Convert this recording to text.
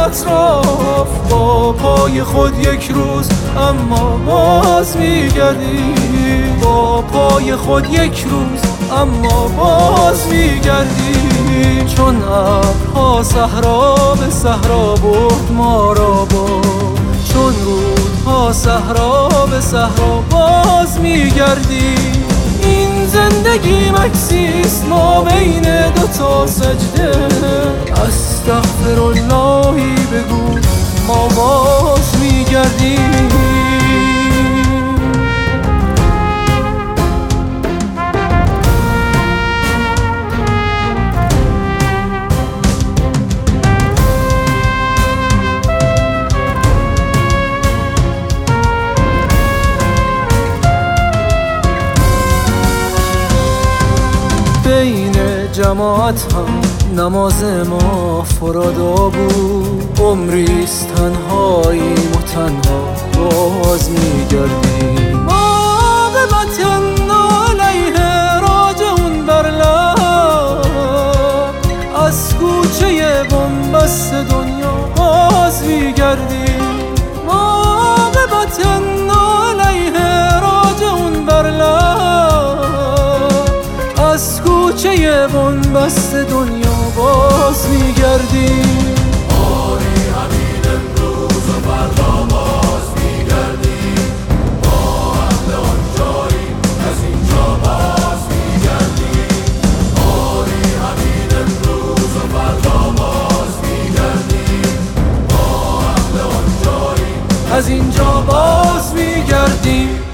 اطراف، با پای خود یک روز اما باز میگردی، با پای خود یک روز اما باز میگردی. چون ابرها صحرا به صحرا برد ما را باز، چون رودها صحرا به صحرا باز میگردی. این زندگی مکسیست ما بین دوتا سجده، استغفراللهی بگو ما باز میگردیم. بین جماعت هم نماز ما فرادا بود، عمریست تنهاییم و تنها باز میگردیم. ما به وطن علیه راجعون بر لب، از کوچه بنبست دنیا باز میگردیم. ما به وطن علیه راجعون بر لب، از کوچه بنبست دنیا باز میگردیم. آری همین امروز و فردا باز میگردیم، ما اهل آن جاییم از اینجا باز میگردیم. آری همین امروز و فردا باز میگردیم، ما اهل آن جاییم از اینجا باز میگردیم.